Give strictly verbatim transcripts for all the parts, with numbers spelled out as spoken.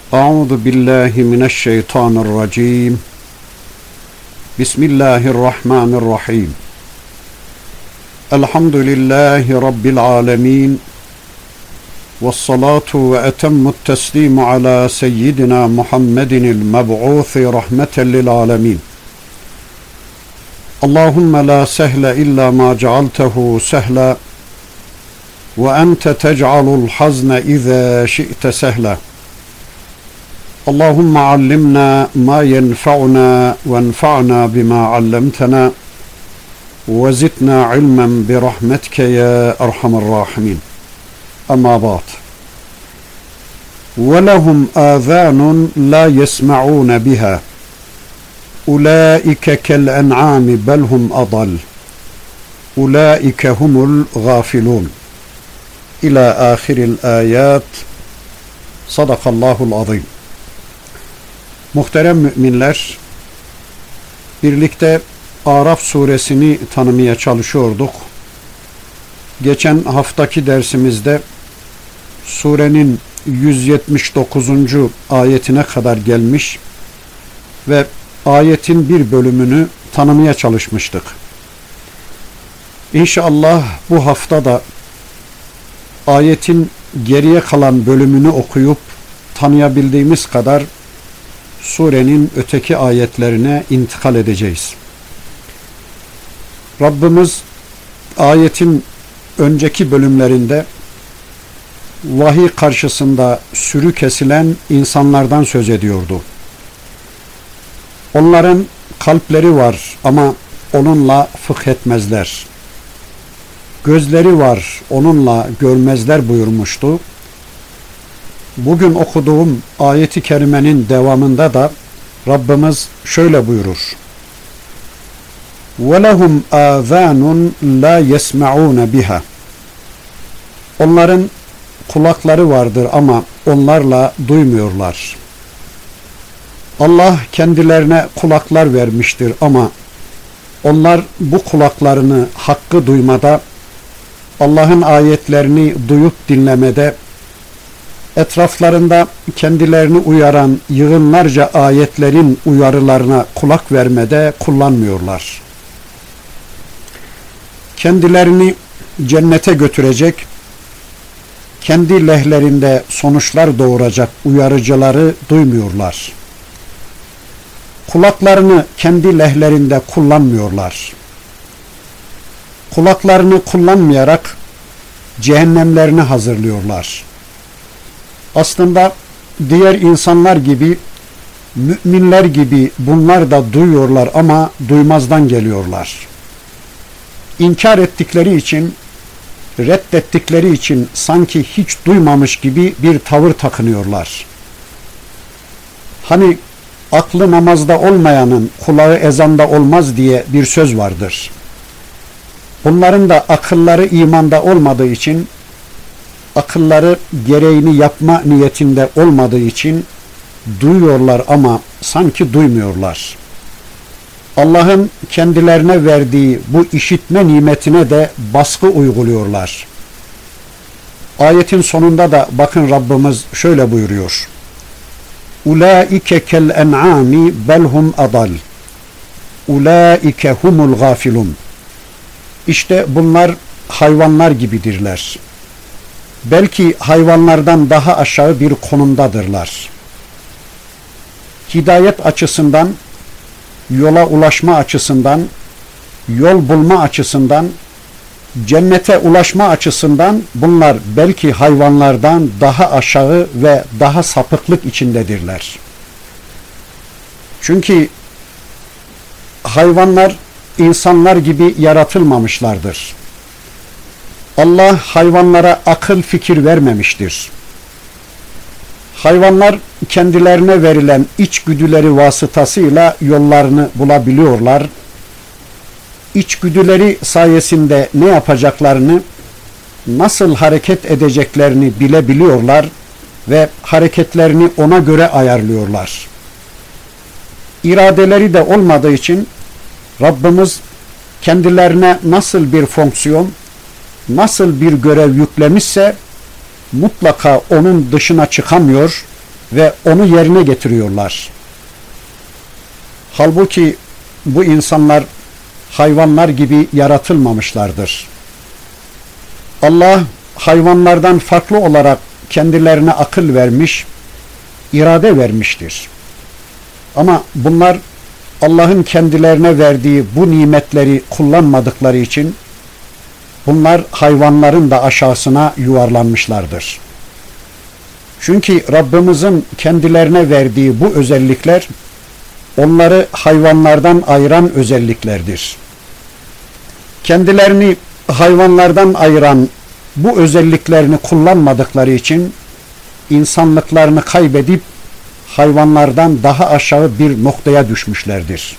أعوذ بالله من الشيطان الرجيم بسم الله الرحمن الرحيم الحمد لله رب العالمين والصلاة وأتم التسليم على سيدنا محمد المبعوث رحمة للعالمين اللهم لا سهل إلا ما جعلته سهلا وأنت تجعل الحزن إذا شئت سهلا اللهم علمنا ما ينفعنا وانفعنا بما علمتنا وزدنا علما برحمتك يا أرحم الراحمين أما بعد ولهم آذان لا يسمعون بها أولئك كالأنعام بل هم أضل أولئك هم الغافلون إلى آخر الآيات صدق الله العظيم. Muhterem müminler, birlikte Araf suresini tanımaya çalışıyorduk. Geçen haftaki dersimizde surenin yüz yetmiş dokuzuncu ayetine kadar gelmiş ve ayetin bir bölümünü tanımaya çalışmıştık. İnşallah bu hafta da ayetin geriye kalan bölümünü okuyup tanıyabildiğimiz kadar surenin öteki ayetlerine intikal edeceğiz. Rabbimiz ayetin önceki bölümlerinde vahiy karşısında sürü kesilen insanlardan söz ediyordu. Onların kalpleri var ama onunla fıkh etmezler. Gözleri var, onunla görmezler buyurmuştu. Bugün okuduğum ayeti kerimenin devamında da Rabbimiz şöyle buyurur. وَلَهُمْ آذَانٌ لَا يَسْمَعُونَ بِهَا Onların kulakları vardır ama onlarla duymuyorlar. Allah kendilerine kulaklar vermiştir ama onlar bu kulaklarını hakkı duymada, Allah'ın ayetlerini duyup dinlemede, etraflarında kendilerini uyaran yığınlarca ayetlerin uyarılarına kulak vermede kullanmıyorlar. Kendilerini cennete götürecek, kendi lehlerinde sonuçlar doğuracak uyarıcıları duymuyorlar. Kulaklarını kendi lehlerinde kullanmıyorlar. Kulaklarını kullanmayarak cehennemlerini hazırlıyorlar. Aslında diğer insanlar gibi, müminler gibi bunlar da duyuyorlar ama duymazdan geliyorlar. İnkar ettikleri için, reddettikleri için sanki hiç duymamış gibi bir tavır takınıyorlar. Hani aklı namazda olmayanın kulağı ezanda olmaz diye bir söz vardır. Bunların da akılları imanda olmadığı için, akılları gereğini yapma niyetinde olmadığı için duyuyorlar ama sanki duymuyorlar. Allah'ın kendilerine verdiği bu işitme nimetine de baskı uyguluyorlar. Ayetin sonunda da bakın Rabbimiz şöyle buyuruyor. Ulaike kel en'ami belhum adal. Ulaike humul gafilun. İşte bunlar hayvanlar gibidirler. Belki hayvanlardan daha aşağı bir konumdadırlar. Hidayet açısından, yola ulaşma açısından, yol bulma açısından, cennete ulaşma açısından bunlar belki hayvanlardan daha aşağı ve daha sapıklık içindedirler. Çünkü hayvanlar insanlar gibi yaratılmamışlardır. Allah hayvanlara akıl fikir vermemiştir. Hayvanlar kendilerine verilen içgüdüleri vasıtasıyla yollarını bulabiliyorlar. İçgüdüleri sayesinde ne yapacaklarını, nasıl hareket edeceklerini bilebiliyorlar ve hareketlerini ona göre ayarlıyorlar. İradeleri de olmadığı için Rabbimiz kendilerine nasıl bir fonksiyon, nasıl bir görev yüklemişse mutlaka onun dışına çıkamıyor, ve onu yerine getiriyorlar. Halbuki bu insanlar hayvanlar gibi yaratılmamışlardır. Allah hayvanlardan farklı olarak kendilerine akıl vermiş, irade vermiştir. Ama bunlar Allah'ın kendilerine verdiği bu nimetleri kullanmadıkları için bunlar hayvanların da aşağısına yuvarlanmışlardır. Çünkü Rabbimizin kendilerine verdiği bu özellikler onları hayvanlardan ayıran özelliklerdir. Kendilerini hayvanlardan ayıran bu özelliklerini kullanmadıkları için insanlıklarını kaybedip hayvanlardan daha aşağı bir noktaya düşmüşlerdir.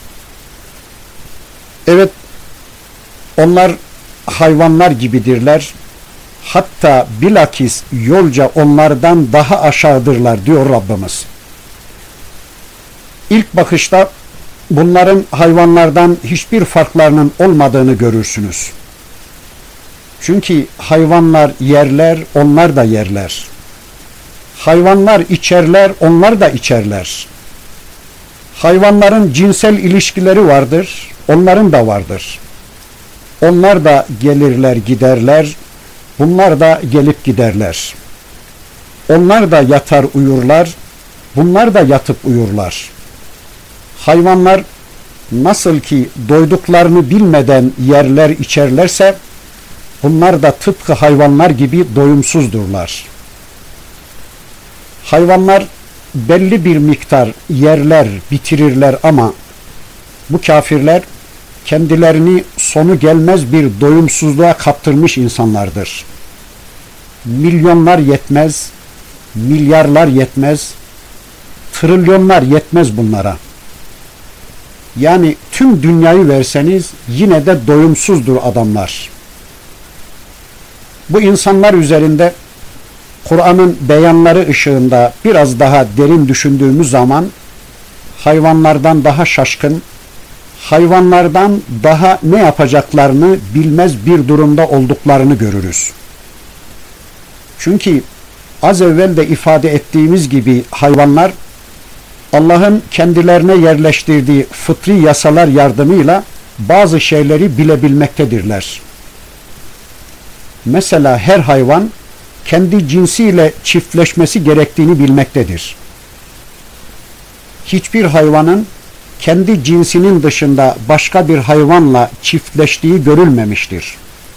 Evet, onlar hayvanlar gibidirler. Hatta bilakis yolca onlardan daha aşağıdırlar diyor Rabbimiz. İlk bakışta bunların hayvanlardan hiçbir farklarının olmadığını görürsünüz. Çünkü hayvanlar yerler, onlar da yerler. Hayvanlar içerler, onlar da içerler. Hayvanların cinsel ilişkileri vardır, onların da vardır. Onlar da gelirler, giderler, bunlar da gelip giderler. Onlar da yatar uyurlar, bunlar da yatıp uyurlar. Hayvanlar nasıl ki doyduklarını bilmeden yerler, içerlerse, bunlar da tıpkı hayvanlar gibi doyumsuzdurlar. Hayvanlar belli bir miktar yerler, bitirirler ama bu kafirler kendilerini sonu gelmez bir doyumsuzluğa kaptırmış insanlardır. Milyonlar yetmez, milyarlar yetmez, trilyonlar yetmez bunlara. Yani tüm dünyayı verseniz yine de doyumsuzdur adamlar. Bu insanlar üzerinde Kur'an'ın beyanları ışığında biraz daha derin düşündüğümüz zaman hayvanlardan daha şaşkın, hayvanlardan daha ne yapacaklarını bilmez bir durumda olduklarını görürüz. Çünkü az evvel de ifade ettiğimiz gibi hayvanlar Allah'ın kendilerine yerleştirdiği fıtri yasalar yardımıyla bazı şeyleri bilebilmektedirler. Mesela her hayvan kendi cinsiyle çiftleşmesi gerektiğini bilmektedir. Hiçbir hayvanın kendi cinsinin dışında başka bir hayvanla çiftleştiği görülmemiştir.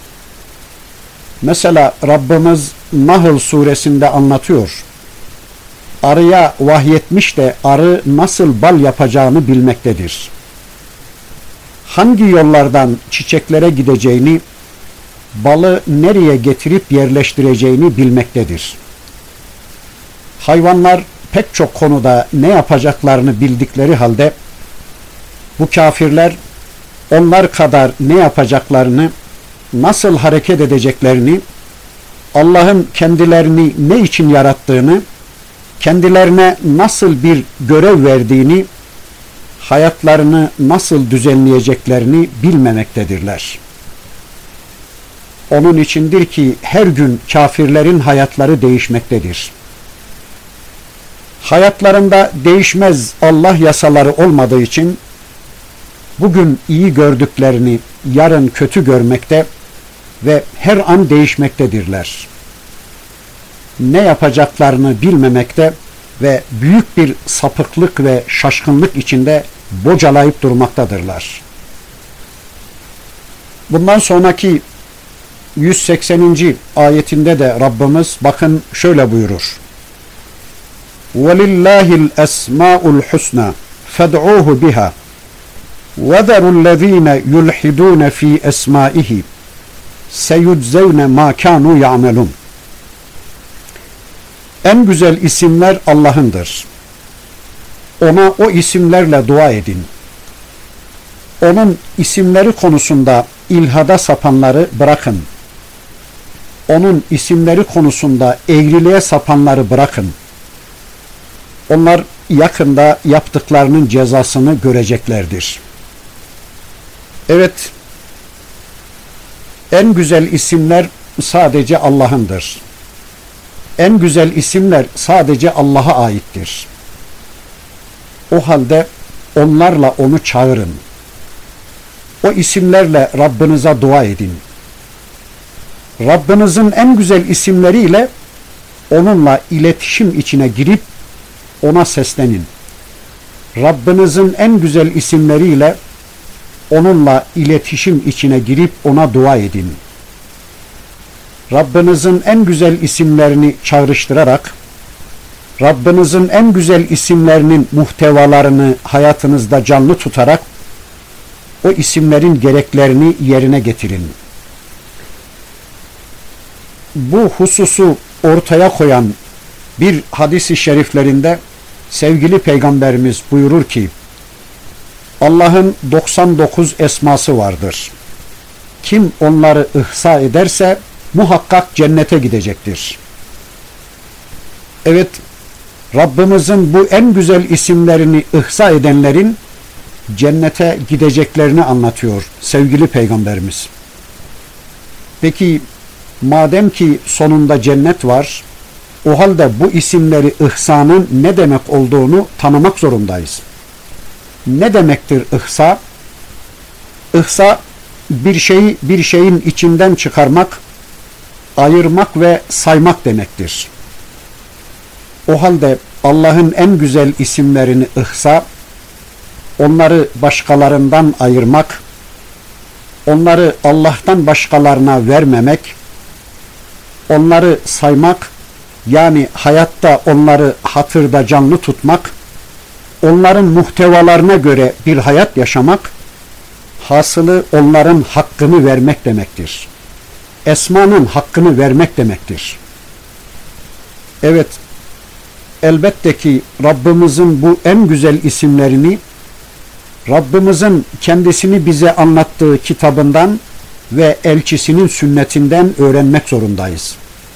Mesela Rabbimiz Nahl suresinde anlatıyor. Arıya vahyetmiş de arı nasıl bal yapacağını bilmektedir. Hangi yollardan çiçeklere gideceğini, balı nereye getirip yerleştireceğini bilmektedir. Hayvanlar pek çok konuda ne yapacaklarını bildikleri halde bu kafirler onlar kadar ne yapacaklarını, nasıl hareket edeceklerini, Allah'ın kendilerini ne için yarattığını, kendilerine nasıl bir görev verdiğini, hayatlarını nasıl düzenleyeceklerini bilmemektedirler. Onun içindir ki her gün kafirlerin hayatları değişmektedir. Hayatlarında değişmez Allah yasaları olmadığı için bugün iyi gördüklerini yarın kötü görmekte ve her an değişmektedirler. Ne yapacaklarını bilmemekte ve büyük bir sapıklık ve şaşkınlık içinde bocalayıp durmaktadırlar. Bundan sonraki yüz sekseninci ayetinde de Rabbimiz bakın şöyle buyurur. وَلِلَّهِ الْأَسْمَاءُ الْحُسْنَى فَادْعُوهُ بِهَا وَذَرُوا الَّذ۪ينَ يُلْحِدُونَ ف۪ي أَسْمَائِهِ سَيُجْزَوْنَ مَا كَانُوا يَعْمَلُونَ. En güzel isimler Allah'ındır. Ona o isimlerle dua edin. Onun isimleri konusunda ilhada sapanları bırakın. Onun isimleri konusunda eğriliğe sapanları bırakın. Onlar yakında yaptıklarının cezasını göreceklerdir. Evet, en güzel isimler sadece Allah'ındır. en güzel isimler sadece Allah'a aittir. O halde onlarla onu çağırın. O isimlerle Rabbinize dua edin. Rabbinizin en güzel isimleriyle onunla iletişim içine girip ona seslenin. Rabbinizin en güzel isimleriyle onunla iletişim içine girip ona dua edin. Rabbinizin en güzel isimlerini çağrıştırarak, Rabbinizin en güzel isimlerinin muhtevalarını hayatınızda canlı tutarak o isimlerin gereklerini yerine getirin. Bu hususu ortaya koyan bir hadis-i şeriflerinde sevgili Peygamberimiz buyurur ki, Allah'ın doksan dokuz esması vardır. Kim onları ihsa ederse muhakkak cennete gidecektir. Evet, Rabbimizin bu en güzel isimlerini ihsa edenlerin cennete gideceklerini anlatıyor sevgili Peygamberimiz. Peki, madem ki sonunda cennet var, o halde bu isimleri ihsanın ne demek olduğunu tanımak zorundayız. Ne demektir ihsa? İhsa, bir şeyi bir şeyin içinden çıkarmak, ayırmak ve saymak demektir. O halde Allah'ın en güzel isimlerini ihsa, onları başkalarından ayırmak, onları Allah'tan başkalarına vermemek, onları saymak, yani hayatta onları hatırda canlı tutmak, onların muhtevalarına göre bir hayat yaşamak, hasılı onların hakkını vermek demektir. Esmanın hakkını vermek demektir. Evet, elbette ki Rabbimizin bu en güzel isimlerini, Rabbimizin kendisini bize anlattığı kitabından ve elçisinin sünnetinden öğrenmek zorundayız.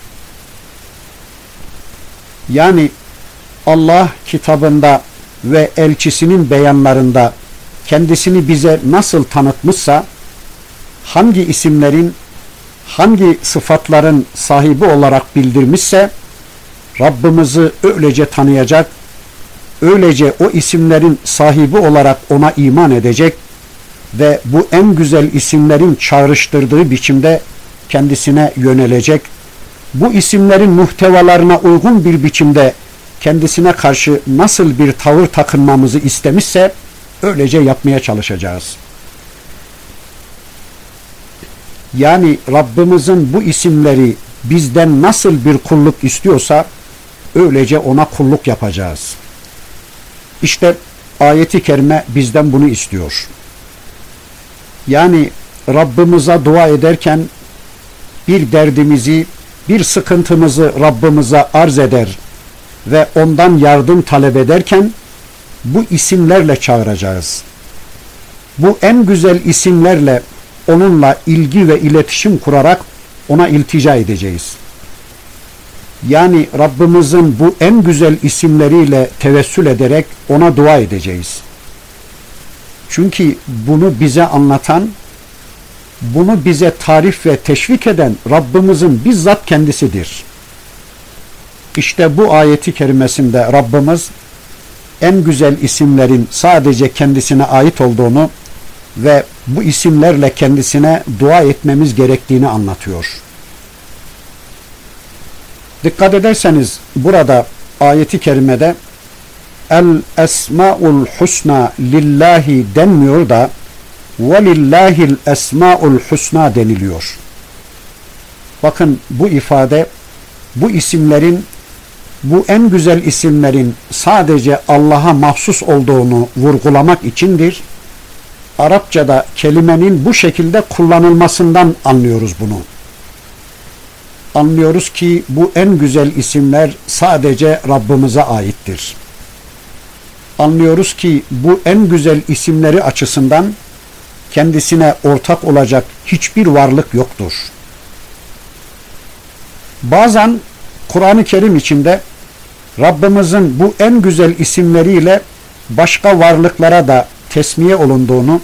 Yani Allah kitabında ve elçisinin beyanlarında kendisini bize nasıl tanıtmışsa, hangi isimlerin, hangi sıfatların sahibi olarak bildirmişse, Rabbimizi öylece tanıyacak, öylece o isimlerin sahibi olarak ona iman edecek ve bu en güzel isimlerin çağrıştırdığı biçimde kendisine yönelecek, bu isimlerin muhtevalarına uygun bir biçimde kendisine karşı nasıl bir tavır takınmamızı istemişse öylece yapmaya çalışacağız. Yani Rabbimizin bu isimleri bizden nasıl bir kulluk istiyorsa öylece ona kulluk yapacağız. İşte ayeti kerime bizden bunu istiyor. Yani Rabbimize dua ederken bir derdimizi, bir sıkıntımızı Rabbimize arz eder ve ondan yardım talep ederken bu isimlerle çağıracağız. Bu en güzel isimlerle onunla ilgi ve iletişim kurarak ona iltica edeceğiz. Yani Rabbimizin bu en güzel isimleriyle tevessül ederek ona dua edeceğiz. Çünkü bunu bize anlatan, bunu bize tarif ve teşvik eden Rabbimizin bizzat kendisidir. İşte bu ayeti kerimesinde Rabbimiz en güzel isimlerin sadece kendisine ait olduğunu ve bu isimlerle kendisine dua etmemiz gerektiğini anlatıyor. Dikkat ederseniz burada ayeti kerimede el esmaul husna lillahi denmiyor da ve lillahil esmaul husna deniliyor. Bakın bu ifade bu isimlerin, bu en güzel isimlerin sadece Allah'a mahsus olduğunu vurgulamak içindir. Arapçada kelimenin bu şekilde kullanılmasından anlıyoruz bunu. Anlıyoruz ki bu en güzel isimler sadece Rabbimize aittir. Anlıyoruz ki bu en güzel isimleri açısından kendisine ortak olacak hiçbir varlık yoktur. Bazen Kur'an-ı Kerim içinde Rabbimizin bu en güzel isimleriyle başka varlıklara da tesmiye olunduğunu,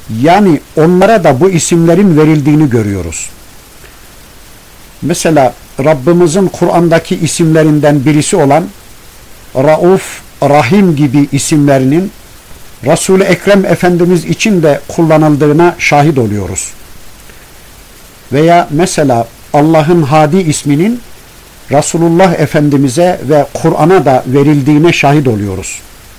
yani onlara da bu isimlerin verildiğini görüyoruz. Mesela Rabbimizin Kur'an'daki isimlerinden birisi olan Rauf, Rahim gibi isimlerinin Resul-i Ekrem Efendimiz için de kullanıldığına şahit oluyoruz. Veya mesela Allah'ın Hadi isminin Resulullah Efendimiz'e ve Kur'an'a da verildiğine şahit oluyoruz.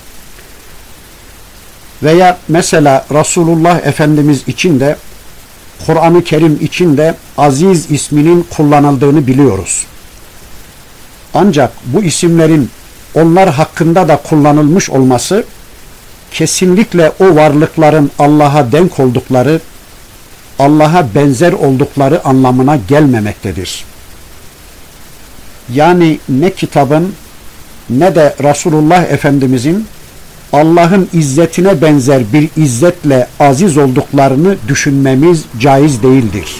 Veya mesela Resulullah Efendimiz için de Kur'an-ı Kerim için de Aziz isminin kullanıldığını biliyoruz. Ancak bu isimlerin onlar hakkında da kullanılmış olması kesinlikle o varlıkların Allah'a denk oldukları, Allah'a benzer oldukları anlamına gelmemektedir. Yani ne kitabın ne de Resulullah Efendimizin Allah'ın izzetine benzer bir izzetle aziz olduklarını düşünmemiz caiz değildir.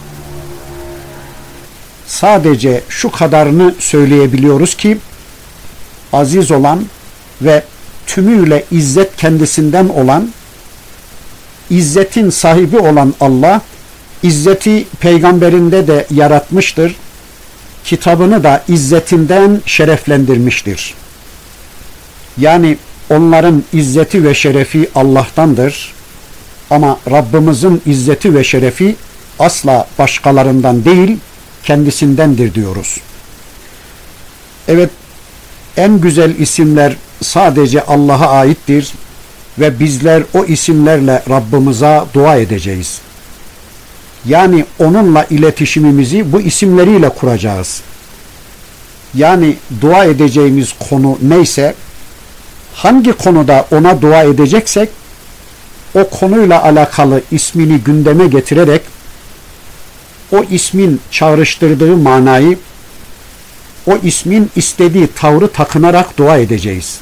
Sadece şu kadarını söyleyebiliyoruz ki aziz olan ve tümüyle izzet kendisinden olan, izzetin sahibi olan Allah, izzeti peygamberinde de yaratmıştır. Kitabını da izzetinden şereflendirmiştir. Yani onların izzeti ve şerefi Allah'tandır. Ama Rabbimizin izzeti ve şerefi asla başkalarından değil, kendisindendir diyoruz. Evet, en güzel isimler sadece Allah'a aittir ve bizler o isimlerle Rabbimize dua edeceğiz. Yani onunla iletişimimizi bu isimleriyle kuracağız. Yani dua edeceğimiz konu neyse, hangi konuda ona dua edeceksek, o konuyla alakalı ismini gündeme getirerek, o ismin çağrıştırdığı manayı, o ismin istediği tavrı takınarak dua edeceğiz.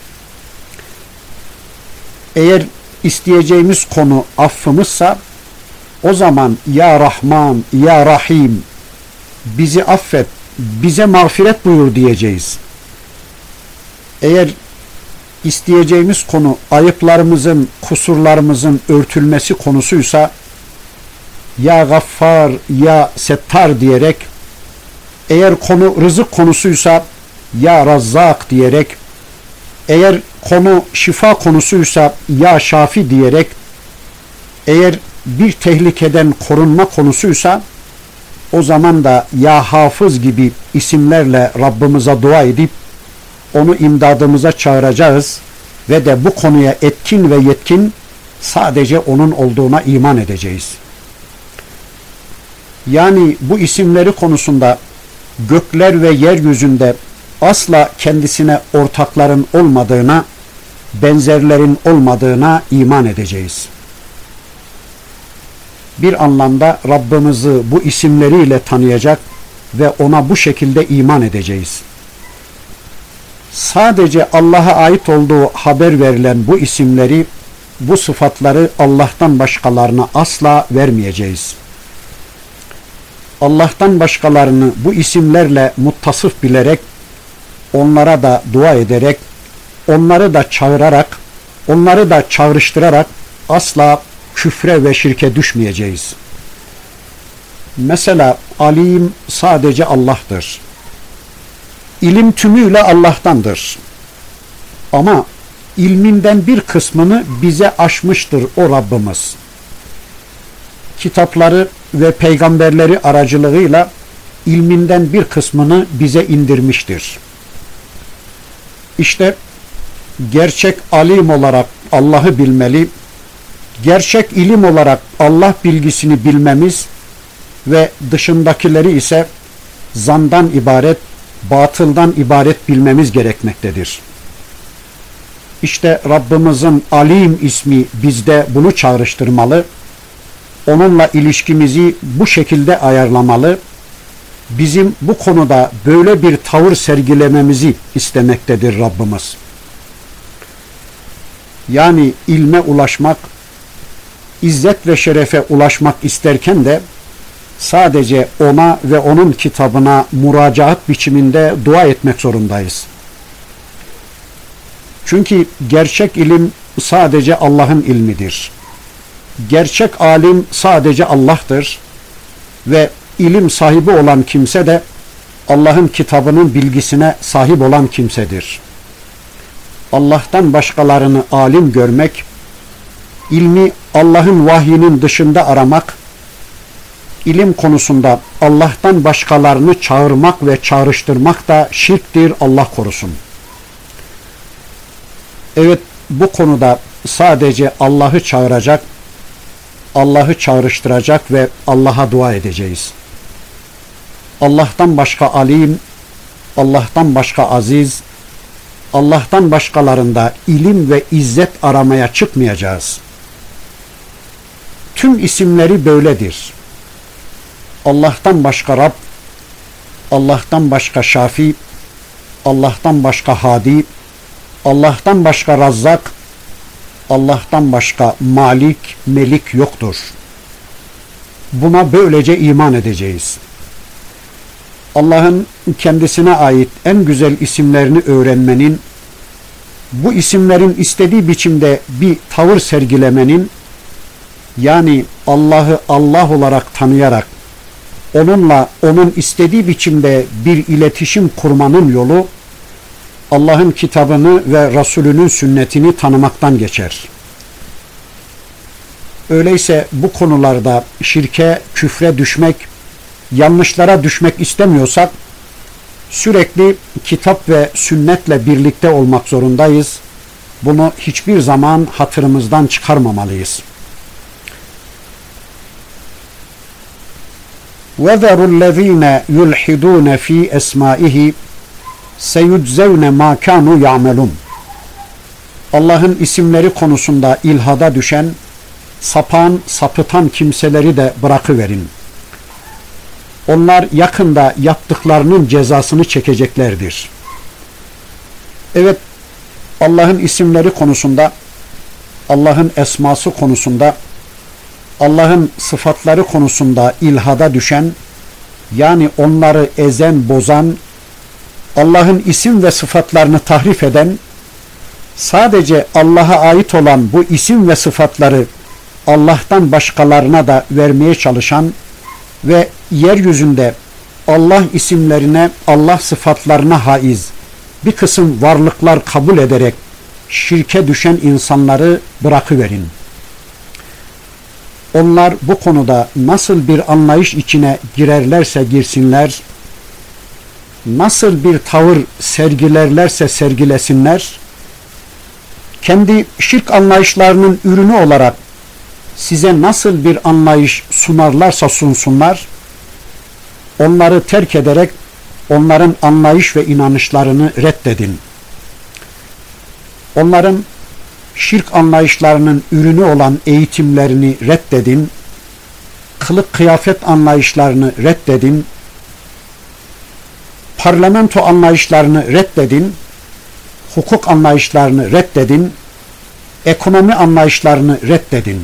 Eğer isteyeceğimiz konu affımızsa, o zaman Ya Rahman, Ya Rahim, bizi affet, bize mağfiret buyur diyeceğiz. Eğer isteyeceğimiz konu ayıplarımızın, kusurlarımızın örtülmesi konusuysa, Ya Gaffar, Ya Settar diyerek, eğer konu rızık konusuysa Ya Razzak diyerek, eğer konu şifa konusuysa Ya Şafi diyerek, eğer bir tehlikeden korunma konusuysa o zaman da Ya Hafız gibi isimlerle Rabbimize dua edip onu imdadımıza çağıracağız ve de bu konuya etkin ve yetkin sadece onun olduğuna iman edeceğiz. Yani bu isimleri konusunda gökler ve yeryüzünde asla kendisine ortakların olmadığına, benzerlerin olmadığına iman edeceğiz. Bir anlamda Rabbimizi bu isimleriyle tanıyacak ve ona bu şekilde iman edeceğiz. Sadece Allah'a ait olduğu haber verilen bu isimleri, bu sıfatları Allah'tan başkalarına asla vermeyeceğiz. Allah'tan başkalarını bu isimlerle muttasıf bilerek, onlara da dua ederek, onları da çağırarak, onları da çağrıştırarak asla küfre ve şirke düşmeyeceğiz. Mesela alim sadece Allah'tır. İlim tümüyle Allah'tandır. Ama ilminden bir kısmını bize aşmıştır o Rabbimiz. Kitapları ve peygamberleri aracılığıyla ilminden bir kısmını bize indirmiştir. İşte gerçek alim olarak Allah'ı bilmeli, gerçek ilim olarak Allah bilgisini bilmemiz ve dışındakileri ise zandan ibaret, batıldan ibaret bilmemiz gerekmektedir. İşte Rabbimizin Alim ismi bizde bunu çağrıştırmalı, onunla ilişkimizi bu şekilde ayarlamalı, bizim bu konuda böyle bir tavır sergilememizi istemektedir Rabbimiz. Yani ilme ulaşmak, izzet ve şerefe ulaşmak isterken de sadece ona ve onun kitabına müracaat biçiminde dua etmek zorundayız. Çünkü gerçek ilim sadece Allah'ın ilmidir. Gerçek alim sadece Allah'tır ve ilim sahibi olan kimse de Allah'ın kitabının bilgisine sahip olan kimsedir. Allah'tan başkalarını alim görmek, ilmi Allah'ın vahyinin dışında aramak, ilim konusunda Allah'tan başkalarını çağırmak ve çağrıştırmak da şirktir, Allah korusun. Evet, bu konuda sadece Allah'ı çağıracak, Allah'ı çağrıştıracak ve Allah'a dua edeceğiz. Allah'tan başka alim, Allah'tan başka aziz, Allah'tan başkalarında ilim ve izzet aramaya çıkmayacağız. Tüm isimleri böyledir. Allah'tan başka Rab, Allah'tan başka Şafi, Allah'tan başka Hadi, Allah'tan başka Razzak, Allah'tan başka Malik, Melik yoktur. Buna böylece iman edeceğiz. Allah'ın kendisine ait en güzel isimlerini öğrenmenin, bu isimlerin istediği biçimde bir tavır sergilemenin, yani Allah'ı Allah olarak tanıyarak, onunla onun istediği biçimde bir iletişim kurmanın yolu, Allah'ın kitabını ve Resulünün sünnetini tanımaktan geçer. Öyleyse bu konularda şirke, küfre düşmek, yanlışlara düşmek istemiyorsak, sürekli kitap ve sünnetle birlikte olmak zorundayız. Bunu hiçbir zaman hatırımızdan çıkarmamalıyız. وَذَرُوا الَّذ۪ينَ يُلْحِدُونَ ف۪ي اَسْمَائِهِ سَيُجْزَوْنَ مَا كَانُوا يَعْمَلُونَ. Allah'ın isimleri konusunda ilhada düşen, sapan, sapıtan kimseleri de bırakıverin. Onlar yakında yaptıklarının cezasını çekeceklerdir. Evet, Allah'ın isimleri konusunda, Allah'ın esması konusunda, Allah'ın sıfatları konusunda ilhada düşen, yani onları ezen, bozan, Allah'ın isim ve sıfatlarını tahrif eden, sadece Allah'a ait olan bu isim ve sıfatları Allah'tan başkalarına da vermeye çalışan ve yeryüzünde Allah isimlerine, Allah sıfatlarına haiz bir kısım varlıklar kabul ederek şirke düşen insanları bırakıverin. Onlar bu konuda nasıl bir anlayış içine girerlerse girsinler, nasıl bir tavır sergilerlerse sergilesinler, kendi şirk anlayışlarının ürünü olarak size nasıl bir anlayış sunarlarsa sunsunlar, onları terk ederek onların anlayış ve inanışlarını reddedin. Onların şirk anlayışlarının ürünü olan eğitimlerini reddedin, kılık kıyafet anlayışlarını reddedin, parlamento anlayışlarını reddedin, hukuk anlayışlarını reddedin, ekonomi anlayışlarını reddedin.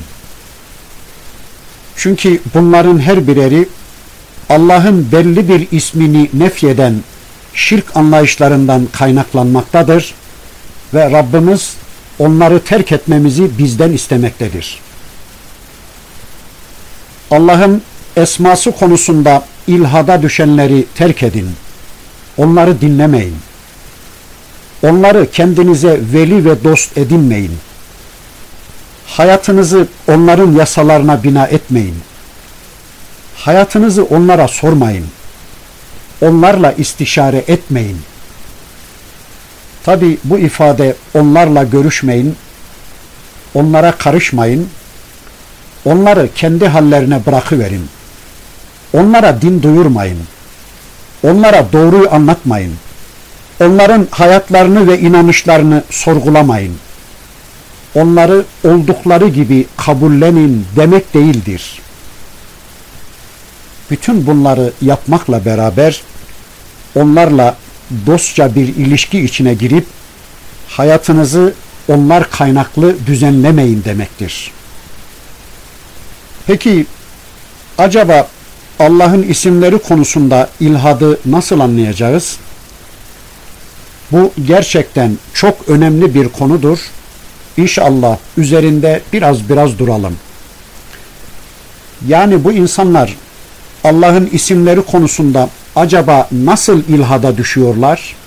Çünkü bunların her bireri Allah'ın belli bir ismini nefyeden şirk anlayışlarından kaynaklanmaktadır ve Rabbimiz onları terk etmemizi bizden istemektedir. Allah'ın esması konusunda ilhada düşenleri terk edin. Onları dinlemeyin. Onları kendinize veli ve dost edinmeyin. Hayatınızı onların yasalarına bina etmeyin. Hayatınızı onlara sormayın. Onlarla istişare etmeyin. Tabi bu ifade onlarla görüşmeyin, onlara karışmayın, onları kendi hallerine bırakıverin. Onlara din duyurmayın. Onlara doğruyu anlatmayın. Onların hayatlarını ve inanışlarını sorgulamayın. Onları oldukları gibi kabullenin demek değildir. Bütün bunları yapmakla beraber onlarla dostça bir ilişki içine girip hayatınızı onlar kaynaklı düzenlemeyin demektir. Peki acaba Allah'ın isimleri konusunda ilhadı nasıl anlayacağız? Bu gerçekten çok önemli bir konudur. İnşallah üzerinde biraz biraz duralım. Yani bu insanlar Allah'ın isimleri konusunda acaba nasıl ilhada düşüyorlar?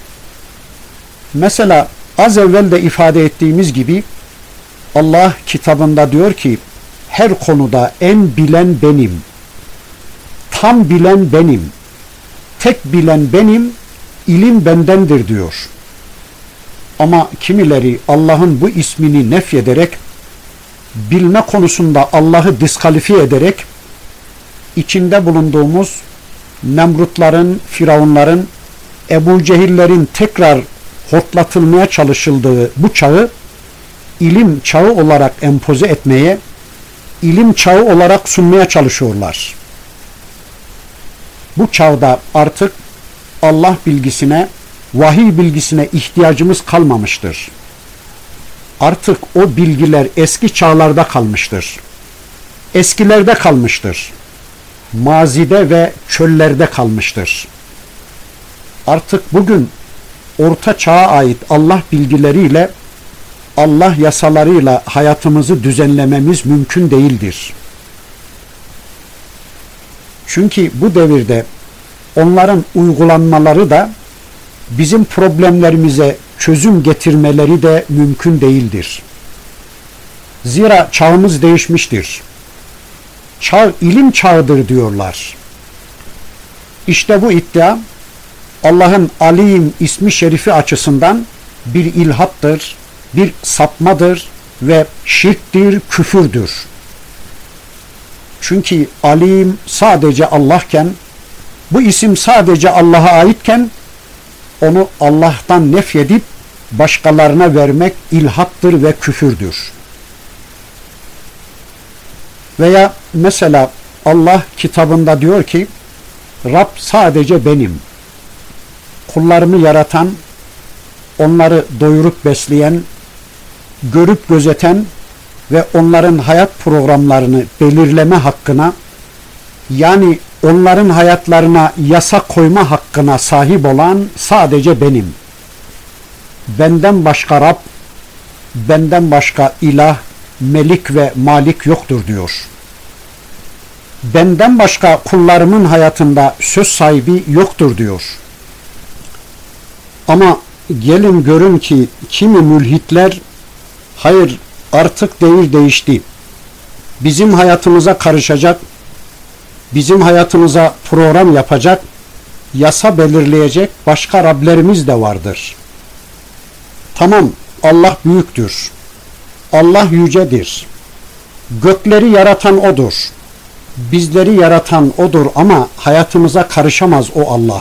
Mesela az evvel de ifade ettiğimiz gibi Allah kitabında diyor ki her konuda en bilen benim, tam bilen benim, tek bilen benim, ilim bendendir diyor. Ama kimileri Allah'ın bu ismini nefyederek, bilme konusunda Allah'ı diskalifiye ederek, içinde bulunduğumuz Nemrutların, Firavunların, Ebu Cehillerin tekrar hortlatılmaya çalışıldığı bu çağı ilim çağı olarak empoze etmeye, ilim çağı olarak sunmaya çalışıyorlar. Bu çağda artık Allah bilgisine, vahiy bilgisine ihtiyacımız kalmamıştır. Artık o bilgiler eski çağlarda kalmıştır. Eskilerde kalmıştır. Mazide ve çöllerde kalmıştır. Artık bugün Orta Çağ'a ait Allah bilgileriyle, Allah yasalarıyla hayatımızı düzenlememiz mümkün değildir. Çünkü bu devirde onların uygulanmaları da bizim problemlerimize çözüm getirmeleri de mümkün değildir. Zira çağımız değişmiştir. Çağ ilim çağıdır diyorlar. İşte bu iddia Allah'ın Alim ismi şerifi açısından bir ilhattır, bir sapmadır ve şirktir, küfürdür. Çünkü Alim sadece Allah'ken, bu isim sadece Allah'a aitken onu Allah'tan nefyedip başkalarına vermek ilhattır ve küfürdür. Veya mesela Allah kitabında diyor ki Rab sadece benim. Kullarımı yaratan, onları doyurup besleyen, görüp gözeten ve onların hayat programlarını belirleme hakkına, yani onların hayatlarına yasa koyma hakkına sahip olan sadece benim. Benden başka Rab, benden başka ilah, melik ve malik yoktur diyor. Benden başka kullarımın hayatında söz sahibi yoktur diyor. Ama gelin görün ki kimi mülhitler, hayır artık devir değişti, bizim hayatımıza karışacak, bizim hayatımıza program yapacak, yasa belirleyecek başka Rablerimiz de vardır. Tamam, Allah büyüktür, Allah yücedir, gökleri yaratan O'dur, bizleri yaratan O'dur ama hayatımıza karışamaz o Allah.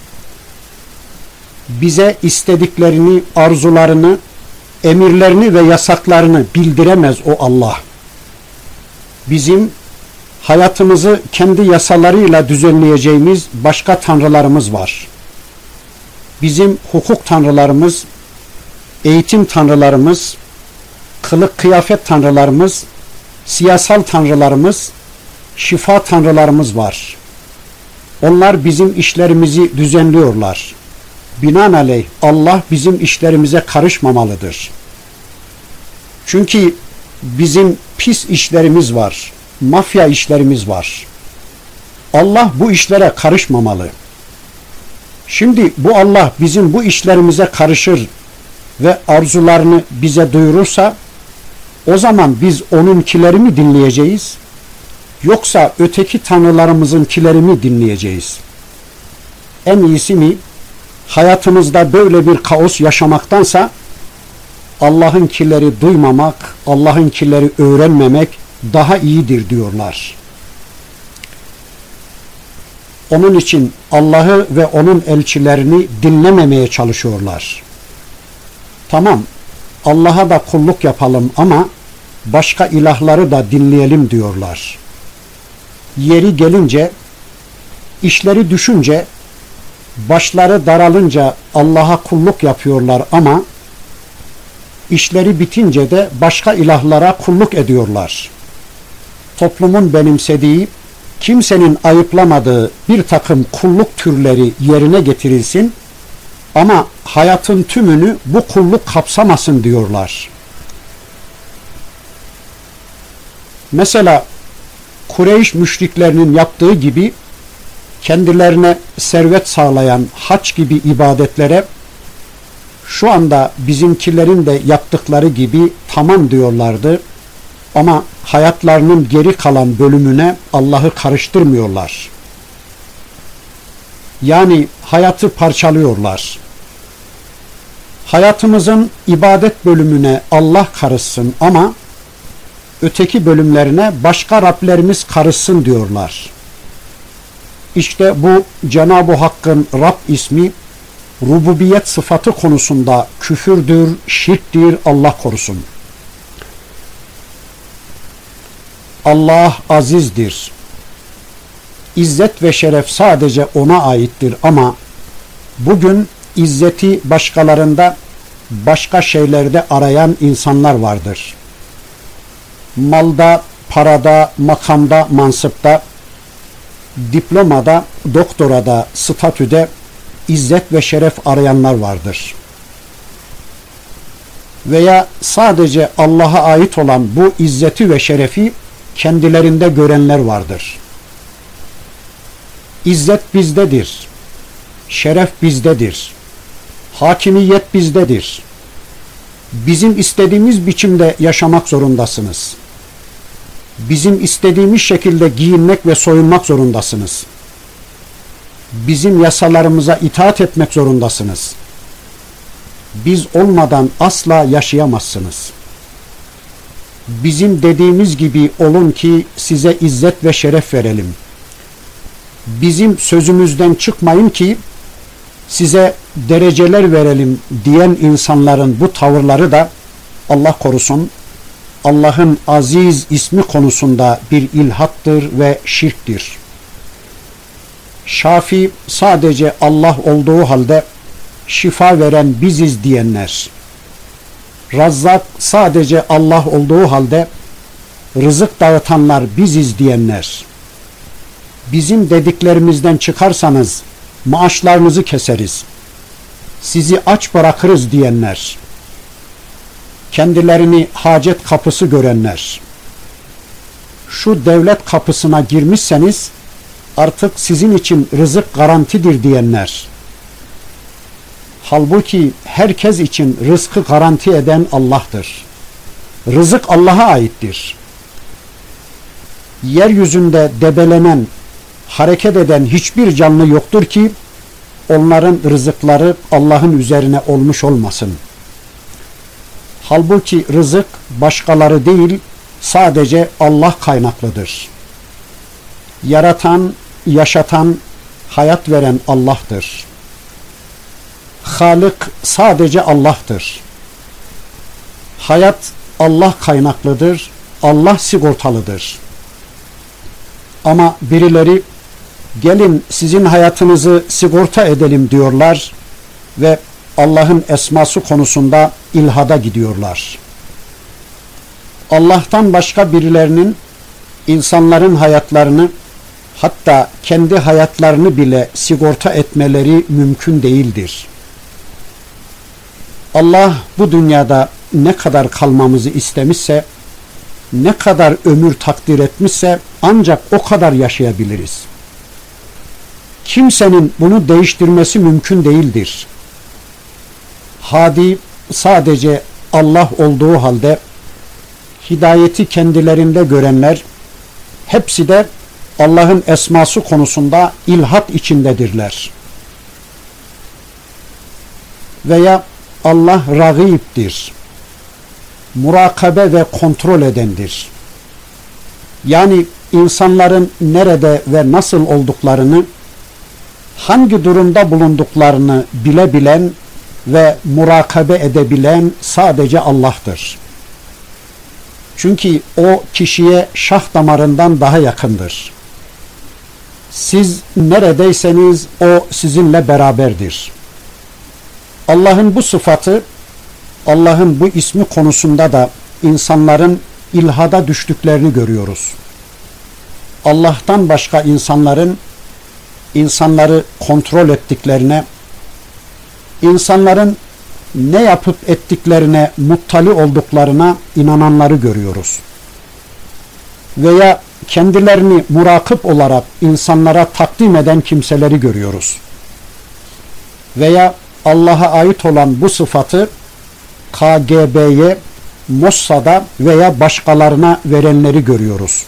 Bize istediklerini, arzularını, emirlerini ve yasaklarını bildiremez o Allah. Bizim hayatımızı kendi yasalarıyla düzenleyeceğimiz başka tanrılarımız var. Bizim hukuk tanrılarımız, eğitim tanrılarımız, kılık kıyafet tanrılarımız, siyasal tanrılarımız, şifa tanrılarımız var. Onlar bizim işlerimizi düzenliyorlar. Binaenaleyh Allah bizim işlerimize karışmamalıdır. Çünkü bizim pis işlerimiz var, mafya işlerimiz var. Allah bu işlere karışmamalı. Şimdi bu Allah bizim bu işlerimize karışır ve arzularını bize duyurursa, o zaman biz onunkileri mi dinleyeceğiz, yoksa öteki tanrılarımızınkileri mi dinleyeceğiz? En iyisi mi? Hayatımızda böyle bir kaos yaşamaktansa Allah'ınkileri duymamak, Allah'ınkileri öğrenmemek daha iyidir diyorlar. Onun için Allah'ı ve onun elçilerini dinlememeye çalışıyorlar. Tamam, Allah'a da kulluk yapalım ama başka ilahları da dinleyelim diyorlar. Yeri gelince, işleri düşünce, başları daralınca Allah'a kulluk yapıyorlar ama işleri bitince de başka ilahlara kulluk ediyorlar. Toplumun benimsediği, kimsenin ayıplamadığı bir takım kulluk türleri yerine getirilsin ama hayatın tümünü bu kulluk kapsamasın diyorlar. Mesela Kureyş müşriklerinin yaptığı gibi kendilerine servet sağlayan hac gibi ibadetlere şu anda bizimkilerin de yaptıkları gibi tamam diyorlardı ama hayatlarının geri kalan bölümüne Allah'ı karıştırmıyorlar. Yani hayatı parçalıyorlar. Hayatımızın ibadet bölümüne Allah karışsın ama öteki bölümlerine başka Rablerimiz karışsın diyorlar. İşte bu Cenab-ı Hakk'ın Rab ismi rububiyet sıfatı konusunda küfürdür, şirktir, Allah korusun. Allah azizdir. İzzet ve şeref sadece ona aittir ama bugün izzeti başkalarında, başka şeylerde arayan insanlar vardır. Malda, parada, makamda, mansıpta, diplomada, doktorada, statüde izzet ve şeref arayanlar vardır. Veya sadece Allah'a ait olan bu izzeti ve şerefi kendilerinde görenler vardır. İzzet bizdedir. Şeref bizdedir. Hakimiyet bizdedir. Bizim istediğimiz biçimde yaşamak zorundasınız. Bizim istediğimiz şekilde giyinmek ve soyunmak zorundasınız. Bizim yasalarımıza itaat etmek zorundasınız. Biz olmadan asla yaşayamazsınız. Bizim dediğimiz gibi olun ki size izzet ve şeref verelim. Bizim sözümüzden çıkmayın ki size dereceler verelim diyen insanların bu tavırları da Allah korusun Allah'ın aziz ismi konusunda bir ilhattır ve şirktir. Şafi sadece Allah olduğu halde şifa veren biziz diyenler, Razzak sadece Allah olduğu halde rızık dağıtanlar biziz diyenler, bizim dediklerimizden çıkarsanız maaşlarınızı keseriz, sizi aç bırakırız diyenler, kendilerini hacet kapısı görenler, şu devlet kapısına girmişseniz artık sizin için rızık garantidir diyenler, halbuki herkes için rızkı garanti eden Allah'tır. Rızık Allah'a aittir. Yeryüzünde debelenen, hareket eden hiçbir canlı yoktur ki onların rızıkları Allah'ın üzerine olmuş olmasın. Halbuki rızık başkaları değil, sadece Allah kaynaklıdır. Yaratan, yaşatan, hayat veren Allah'tır. Halık sadece Allah'tır. Hayat Allah kaynaklıdır, Allah sigortalıdır. Ama birileri gelin sizin hayatınızı sigorta edelim diyorlar ve Allah'ın esması konusunda ilhada gidiyorlar. Allah'tan başka birilerinin insanların hayatlarını, hatta kendi hayatlarını bile sigorta etmeleri mümkün değildir. Allah bu dünyada ne kadar kalmamızı istemişse, ne kadar ömür takdir etmişse ancak o kadar yaşayabiliriz. Kimsenin bunu değiştirmesi mümkün değildir. Hadi sadece Allah olduğu halde hidayeti kendilerinde görenler hepsi de Allah'ın esması konusunda ilhat içindedirler. Veya Allah ragibdir. Murakabe ve kontrol edendir. Yani insanların nerede ve nasıl olduklarını, hangi durumda bulunduklarını bilebilen ve murakabe edebilen sadece Allah'tır. Çünkü o kişiye şah damarından daha yakındır. Siz neredeyseniz o sizinle beraberdir. Allah'ın bu sıfatı, Allah'ın bu ismi konusunda da insanların ilhada düştüklerini görüyoruz. Allah'tan başka insanların insanları kontrol ettiklerine, insanların ne yapıp ettiklerine muttali olduklarına inananları görüyoruz. Veya kendilerini murakip olarak insanlara takdim eden kimseleri görüyoruz. Veya Allah'a ait olan bu sıfatı K G B'ye, Mossad'a veya başkalarına verenleri görüyoruz.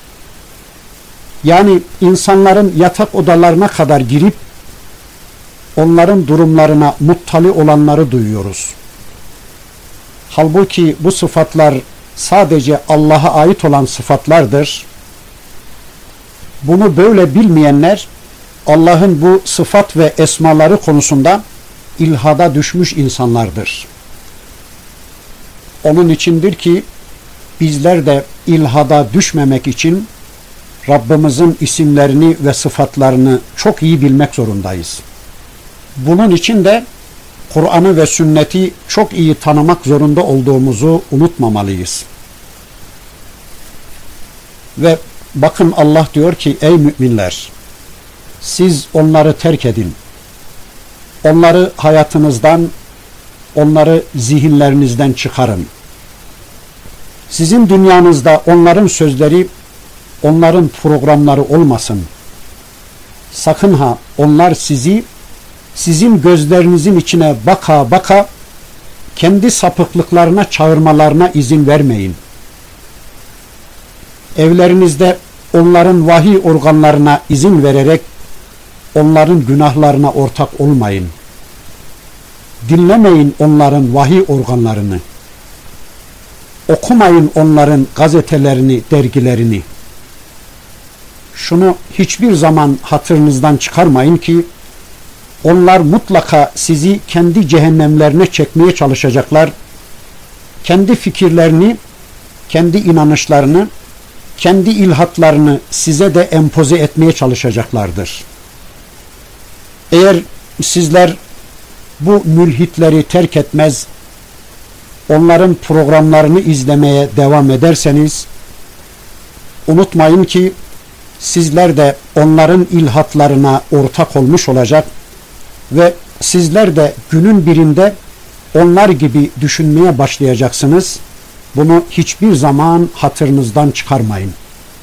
Yani insanların yatak odalarına kadar girip onların durumlarına muttali olanları duyuyoruz. Halbuki bu sıfatlar sadece Allah'a ait olan sıfatlardır. Bunu böyle bilmeyenler Allah'ın bu sıfat ve esmaları konusunda ilhada düşmüş insanlardır. Onun içindir ki bizler de ilhada düşmemek için Rabbimizin isimlerini ve sıfatlarını çok iyi bilmek zorundayız. Bunun için de Kur'an'ı ve sünneti çok iyi tanımak zorunda olduğumuzu unutmamalıyız. Ve bakın Allah diyor ki ey müminler, siz onları terk edin. Onları hayatınızdan, onları zihinlerinizden çıkarın. Sizin dünyanızda onların sözleri, onların programları olmasın. Sakın ha onlar sizi sizin gözlerinizin içine baka baka kendi sapıklıklarına çağırmalarına izin vermeyin. Evlerinizde onların vahiy organlarına izin vererek onların günahlarına ortak olmayın. Dinlemeyin onların vahiy organlarını. Okumayın onların gazetelerini, dergilerini. Şunu hiçbir zaman hatırınızdan çıkarmayın ki onlar mutlaka sizi kendi cehennemlerine çekmeye çalışacaklar. Kendi fikirlerini, kendi inanışlarını, kendi ilhatlarını size de empoze etmeye çalışacaklardır. Eğer sizler bu mülhitleri terk etmez, onların programlarını izlemeye devam ederseniz, unutmayın ki sizler de onların ilhatlarına ortak olmuş olacak ve sizler de günün birinde onlar gibi düşünmeye başlayacaksınız. Bunu hiçbir zaman hatırınızdan çıkarmayın.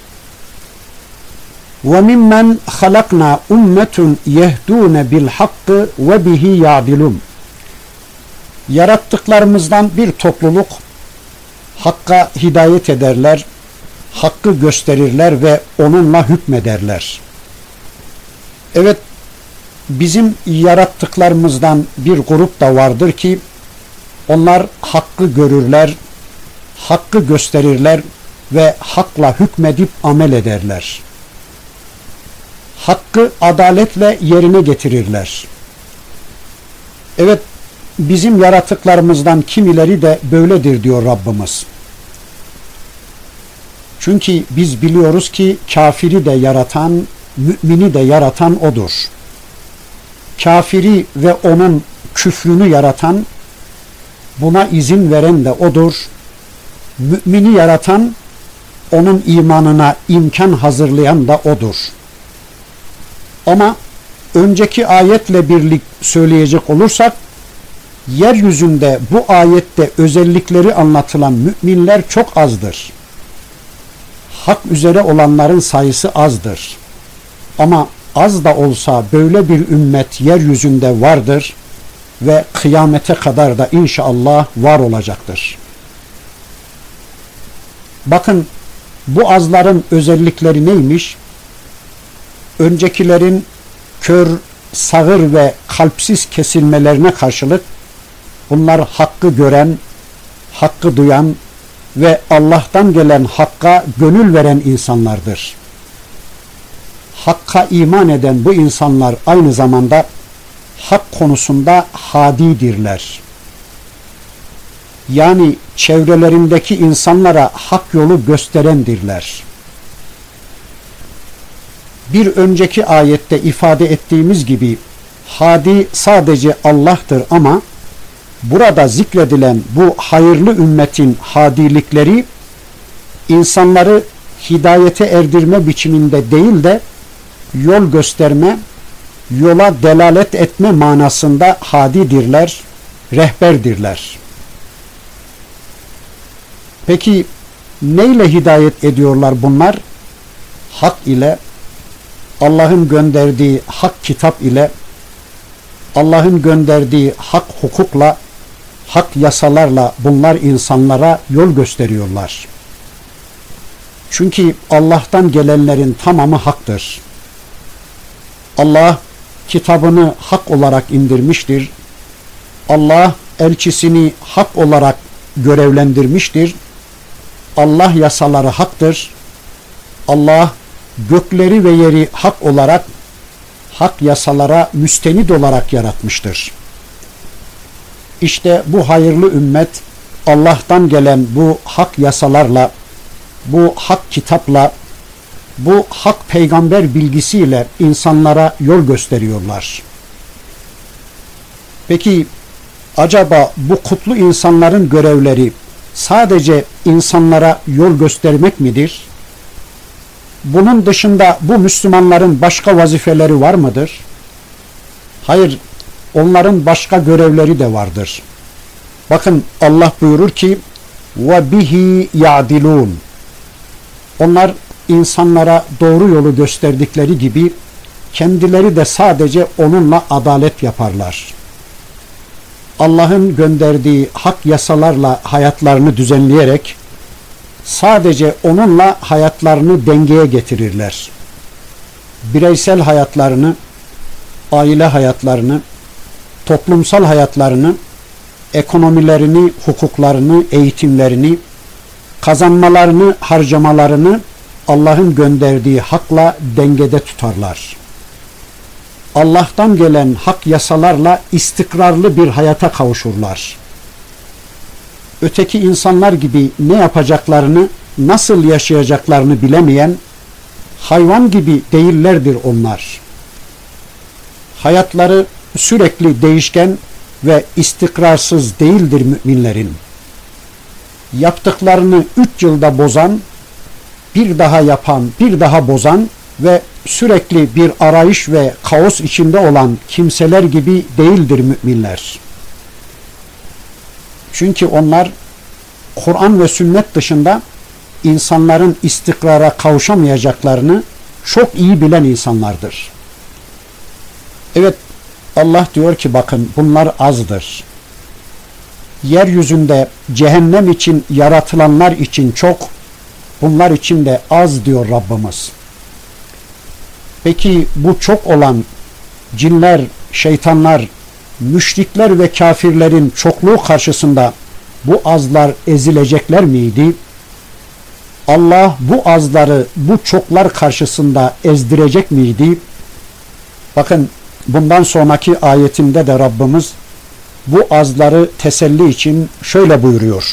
وَمِمَّنْ خَلَقْنَا اُمَّةٌ يَهْدُونَ بِالْحَقِّ وَبِهِ يَعْدِلُونَ Yarattıklarımızdan bir topluluk hakka hidayet ederler, hakkı gösterirler ve onunla hükmederler. Evet, bizim yarattıklarımızdan bir grup da vardır ki onlar hakkı görürler, hakkı gösterirler ve hakla hükmedip amel ederler. Hakkı adaletle yerine getirirler. Evet, bizim yaratıklarımızdan kimileri de böyledir diyor Rabbimiz. Çünkü biz biliyoruz ki kafiri de yaratan, mümini de yaratan O'dur. Kafiri ve onun küfrünü yaratan, buna izin veren de O'dur. Mümini yaratan, onun imanına imkan hazırlayan da O'dur. Ama önceki ayetle birlik söyleyecek olursak, yeryüzünde bu ayette özellikleri anlatılan müminler çok azdır. Hak üzere olanların sayısı azdır. Ama az da olsa böyle bir ümmet yeryüzünde vardır ve kıyamete kadar da inşallah var olacaktır. Bakın bu azların özellikleri neymiş? Öncekilerin kör, sağır ve kalpsiz kesilmelerine karşılık bunlar hakkı gören, hakkı duyan ve Allah'tan gelen hakka gönül veren insanlardır. Hakka iman eden bu insanlar aynı zamanda hak konusunda hadidirler. Yani çevrelerindeki insanlara hak yolu gösterendirler. Bir önceki ayette ifade ettiğimiz gibi hadi sadece Allah'tır ama burada zikredilen bu hayırlı ümmetin hadilikleri insanları hidayete erdirme biçiminde değil de yol gösterme, yola delalet etme manasında hadidirler, rehberdirler. Peki neyle hidayet ediyorlar bunlar? hak ile, Allah'ın gönderdiği hak kitap ile, Allah'ın gönderdiği hak hukukla, hak yasalarla bunlar insanlara yol gösteriyorlar. Çünkü Allah'tan gelenlerin tamamı haktır. Allah kitabını hak olarak indirmiştir. Allah elçisini hak olarak görevlendirmiştir. Allah yasaları haktır. Allah gökleri ve yeri hak olarak, hak yasalara müstenid olarak yaratmıştır. İşte bu hayırlı ümmet Allah'tan gelen bu hak yasalarla, bu hak kitapla, bu hak peygamber bilgisiyle insanlara yol gösteriyorlar. Peki acaba bu kutlu insanların görevleri sadece insanlara yol göstermek midir? Bunun dışında bu Müslümanların başka vazifeleri var mıdır? Hayır, onların başka görevleri de vardır. Bakın Allah buyurur ki وَبِهِ يَعْدِلُونَ. Onlar insanlara doğru yolu gösterdikleri gibi kendileri de sadece onunla adalet yaparlar. Allah'ın gönderdiği hak yasalarla hayatlarını düzenleyerek sadece onunla hayatlarını dengeye getirirler. Bireysel hayatlarını, aile hayatlarını, toplumsal hayatlarını, ekonomilerini, hukuklarını, eğitimlerini, kazanmalarını, harcamalarını Allah'ın gönderdiği hakla dengede tutarlar. Allah'tan gelen hak yasalarla istikrarlı bir hayata kavuşurlar. Öteki insanlar gibi ne yapacaklarını, nasıl yaşayacaklarını bilemeyen, hayvan gibi değillerdir onlar. Hayatları sürekli değişken ve istikrarsız değildir müminlerin. Yaptıklarını üç yılda bozan, bir daha yapan, bir daha bozan ve sürekli bir arayış ve kaos içinde olan kimseler gibi değildir müminler. Çünkü onlar Kur'an ve sünnet dışında insanların istikrara kavuşamayacaklarını çok iyi bilen insanlardır. Evet, Allah diyor ki bakın bunlar azdır. Yeryüzünde cehennem için yaratılanlar için çok, bunlar için de az diyor Rabbimiz. Peki bu çok olan cinler, şeytanlar, müşrikler ve kafirlerin çokluğu karşısında bu azlar ezilecekler miydi? Allah bu azları bu çoklar karşısında ezdirecek miydi? Bakın bundan sonraki ayetinde de Rabbimiz bu azları teselli için şöyle buyuruyor.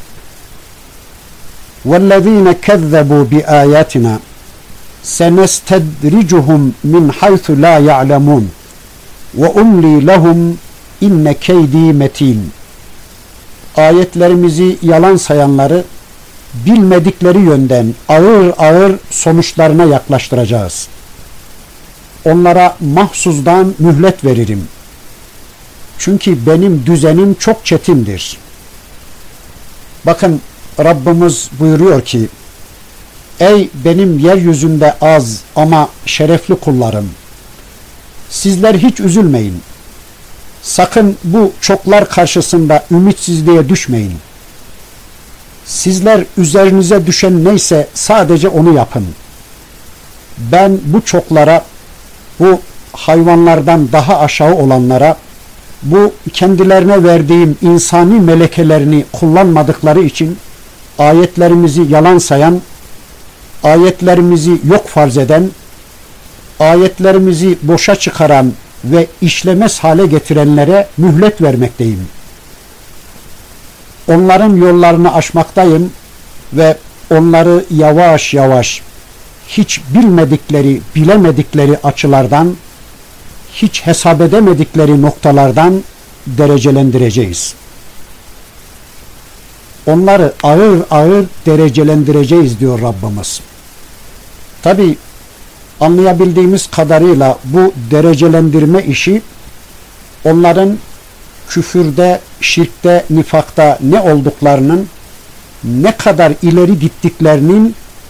وَالَّذ۪ينَ كَذَّبُوا بِآيَاتِنَا سَنَسْتَدْرِجُهُمْ مِنْ حَيْثُ لَا يَعْلَمُونَ وَاُمْلِي لَهُمْ اِنَّ كَيْد۪ي مَت۪ينَ. Ayetlerimizi yalan sayanları bilmedikleri yönden ağır ağır sonuçlarına yaklaştıracağız. Onlara mahsuzdan mühlet veririm. Çünkü benim düzenim çok çetindir. Bakın Rabbimiz buyuruyor ki, ey benim yeryüzünde az ama şerefli kullarım, sizler hiç üzülmeyin. Sakın bu çoklar karşısında ümitsizliğe düşmeyin. Sizler üzerinize düşen neyse sadece onu yapın. Ben bu çoklara, bu hayvanlardan daha aşağı olanlara, bu kendilerine verdiğim insani melekelerini kullanmadıkları için ayetlerimizi yalan sayan, ayetlerimizi yok farz eden, ayetlerimizi boşa çıkaran ve işlemez hale getirenlere mühlet vermekteyim. Onların yollarını aşmaktayım ve onları yavaş yavaş hiç bilmedikleri, bilemedikleri açılardan, hiç hesap edemedikleri noktalardan derecelendireceğiz. Onları ağır ağır derecelendireceğiz diyor Rabbimiz. Tabi anlayabildiğimiz kadarıyla bu derecelendirme işi onların küfürde, şirkte, nifakta ne olduklarının, ne kadar ileri gittiklerinin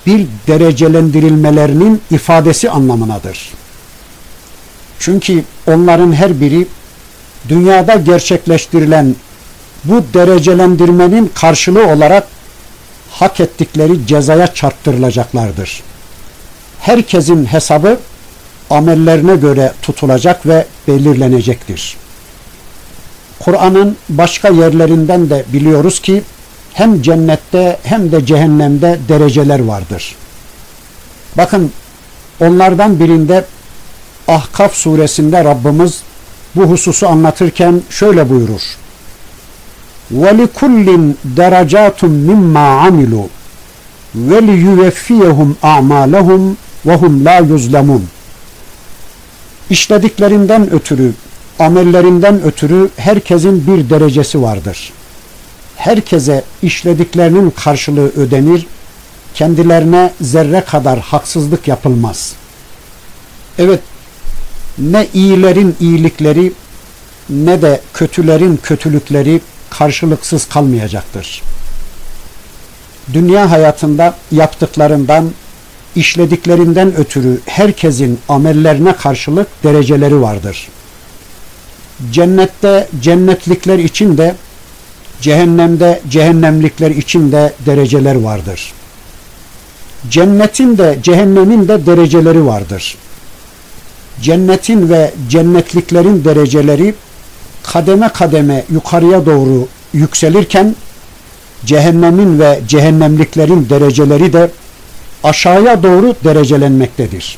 bir derecelendirilmelerinin ifadesi anlamındadır. Çünkü onların her biri dünyada gerçekleştirilen bu derecelendirmenin karşılığı olarak hak ettikleri cezaya çarptırılacaklardır. Herkesin hesabı amellerine göre tutulacak ve belirlenecektir. Kur'an'ın başka yerlerinden de biliyoruz ki hem cennette hem de cehennemde dereceler vardır. Bakın, onlardan birinde Ahkaf suresinde Rabbimiz bu hususu anlatırken şöyle buyurur: وَلِكُلِّنْ دَرَجَاتٌ مِمَّا عَمِلُوا وَلِيُوَفِّيَهُمْ أَعْمَالَهُمْ وَهُمْ لَا يُظْلَمُونَ. İşlediklerinden ötürü, amellerinden ötürü herkesin bir derecesi vardır. Herkese işlediklerinin karşılığı ödenir, kendilerine zerre kadar haksızlık yapılmaz. Evet, ne iyilerin iyilikleri ne de kötülerin kötülükleri karşılıksız kalmayacaktır. Dünya hayatında yaptıklarından, işlediklerinden ötürü herkesin amellerine karşılık dereceleri vardır. Cennette cennetlikler için de, cehennemde cehennemlikler için de dereceler vardır. Cennetin de cehennemin de dereceleri vardır. Cennetin ve cennetliklerin dereceleri kademe kademe yukarıya doğru yükselirken, cehennemin ve cehennemliklerin dereceleri de aşağıya doğru derecelenmektedir.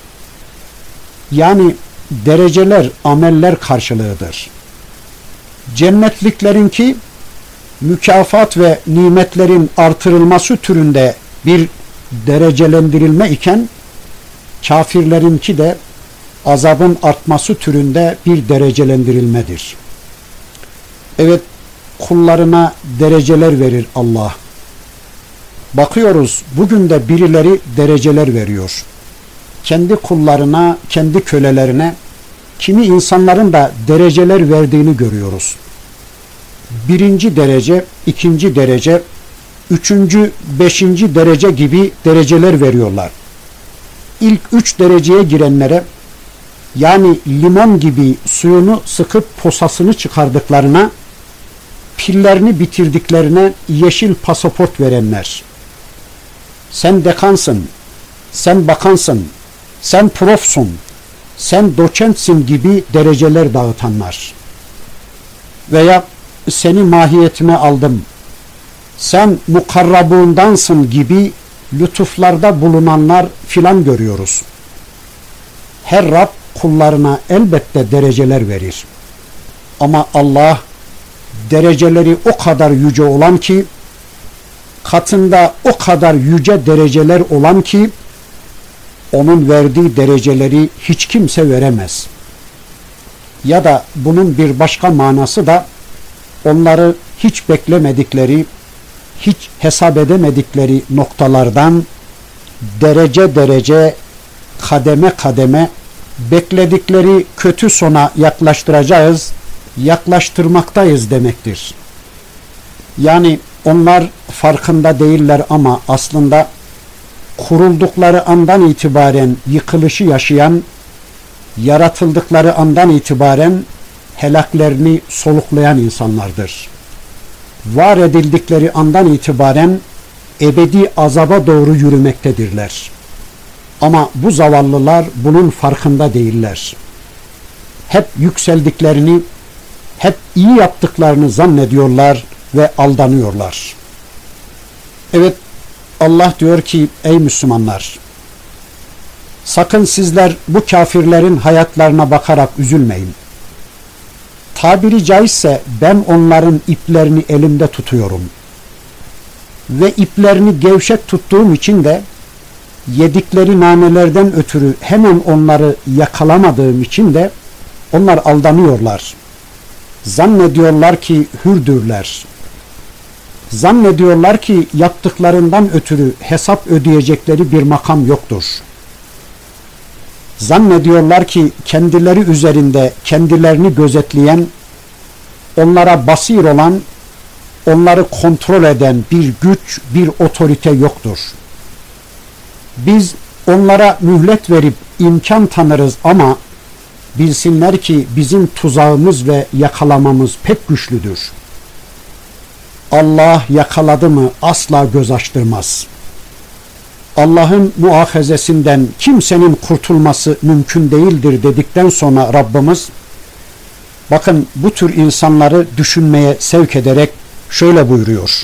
Yani dereceler ameller karşılığıdır. Cennetliklerinki mükafat ve nimetlerin artırılması türünde bir derecelendirilme iken, kafirlerinki de azabın artması türünde bir derecelendirilmedir. Evet, kullarına dereceler verir Allah. Bakıyoruz, bugün de birileri dereceler veriyor. Kendi kullarına, kendi kölelerine, kimi insanların da dereceler verdiğini görüyoruz. Birinci derece, ikinci derece, üçüncü, beşinci derece gibi dereceler veriyorlar. İlk üç dereceye girenlere, yani limon gibi suyunu sıkıp posasını çıkardıklarına, pillerini bitirdiklerine yeşil pasaport verenler, sen dekansın, sen bakansın, sen profsun, sen doçentsin gibi dereceler dağıtanlar veya seni mahiyetime aldım, sen mukarrabundansın gibi lütuflarda bulunanlar filan görüyoruz. Her Rab kullarına elbette dereceler verir. Ama Allah dereceleri o kadar yüce olan ki, katında o kadar yüce dereceler olan ki, onun verdiği dereceleri hiç kimse veremez. Ya da bunun bir başka manası da, onları hiç beklemedikleri, hiç hesap edemedikleri noktalardan derece derece, kademe kademe bekledikleri kötü sona yaklaştıracağız, yaklaştırmaktayız demektir. Yani onlar farkında değiller ama aslında kuruldukları andan itibaren yıkılışı yaşayan, yaratıldıkları andan itibaren helaklerini soluklayan insanlardır. Var edildikleri andan itibaren ebedi azaba doğru yürümektedirler. Ama bu zavallılar bunun farkında değiller. Hep yükseldiklerini, hep iyi yaptıklarını zannediyorlar ve aldanıyorlar. Evet, Allah diyor ki, ey Müslümanlar, sakın sizler bu kafirlerin hayatlarına bakarak üzülmeyin. Tabiri caizse ben onların iplerini elimde tutuyorum. Ve iplerini gevşek tuttuğum için de yedikleri nanelerden ötürü hemen onları yakalamadığım için de onlar aldanıyorlar. Zannediyorlar ki hürdürler. Zannediyorlar ki yaptıklarından ötürü hesap ödeyecekleri bir makam yoktur. Zannediyorlar ki kendileri üzerinde kendilerini gözetleyen, onlara basir olan, onları kontrol eden bir güç, bir otorite yoktur. Biz onlara mühlet verip imkan tanırız ama bilsinler ki bizim tuzağımız ve yakalamamız pek güçlüdür. Allah yakaladı mı asla göz açtırmaz. Allah'ın muahazesinden kimsenin kurtulması mümkün değildir dedikten sonra Rabbimiz, bakın bu tür insanları düşünmeye sevk ederek şöyle buyuruyor.